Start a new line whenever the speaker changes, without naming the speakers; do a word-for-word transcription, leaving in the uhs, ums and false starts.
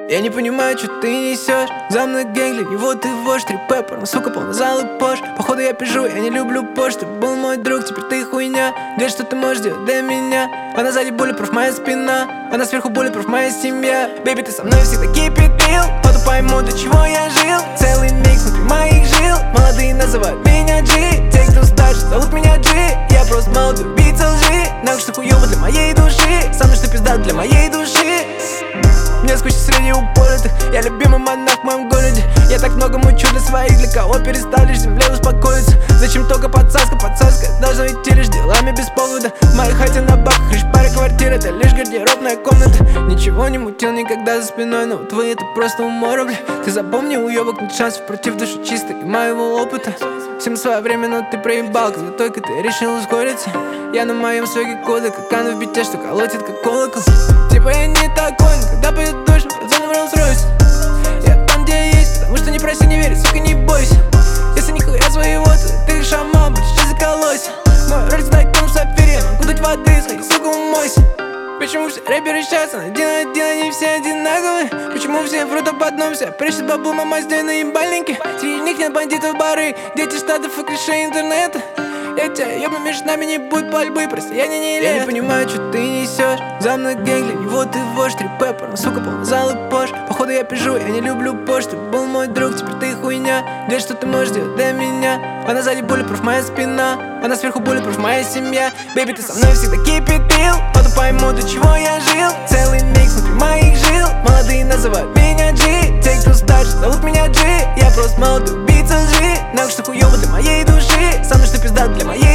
Я не понимаю, что ты несешь. За мной гэнг, для него ты вождь. Три пеппер, но сука полный зал и пош. Походу я пишу, я не люблю почту. Был мой друг, теперь ты хуйня. Говорит, что ты можешь делать для меня. Она сзади bulletproof, моя спина. Она сверху bulletproof, моя семья. Бэйби, ты со мной всегда keep it real. Поду пойму, до чего я жил. Целый микс внутри моих жил. Молодые называют меня G. Те, кто старше, зовут меня G. Я просто молодой убийца лжи. Нахуй, что хуёво для моей души. Со мной что пизда для моей души. Мне скучно среди упоротых. Я любимый монах в моем городе. Я так много мучу для своих. Для кого перестал лишь земле успокоиться? Зачем только подсаска, подсаска должна идти лишь делами без повода. В моей хате на бабках лишь пара квартир. Это лишь гардеробная комната. Ничего не мутил никогда за спиной. Но вот вы это просто умора, бля. Ты запомни, уёбок нет шансов против души чистой и моего опыта. Всем свое время, но ты проебал, когда только ты решил ускориться. Я на моем своге кода, как она в бите, что колотит как колокол. Типа я не такой, но когда будет дождь, пацаны в Роллс-Ройсе. Я там, где я есть, потому что не проси, не верь, сука, не бойся. Если нихуя своего, то ты шаман, будешь сейчас заколойся. Мой роль знает там сапфире, я могу дать воды, сходи, сука, умойся. Почему все рэперы сейчас один на один, они все одинаковые? Почему все врут об одном, все прячут бабу, мама сделай на ебальнике? Среди них нет бандитов бары, дети штатов и крыши интернета. Я тебя ебну, между нами не будет пальбы, просто я не не Я не понимаю, что ты несешь. За мной гэнг, для него ты вождь. Три пеппер, но сука полный зал и пош. Походу я пишу, я не люблю почту. Был мой друг, теперь ты хуйня. Говорит, что ты можешь делать для меня. Она сзади bulletproof, моя спина. Она сверху bulletproof, моя семья. Бэйби, ты со мной всегда keep it real. Поду пойму, до чего я жил. Целый микс внутри моих жил. Молодые называют меня G. Те, кто старше, зовут меня G. Я просто молодой убийца лжи. Нахуй, что хуёво для моей души. Со мной что пизда для моей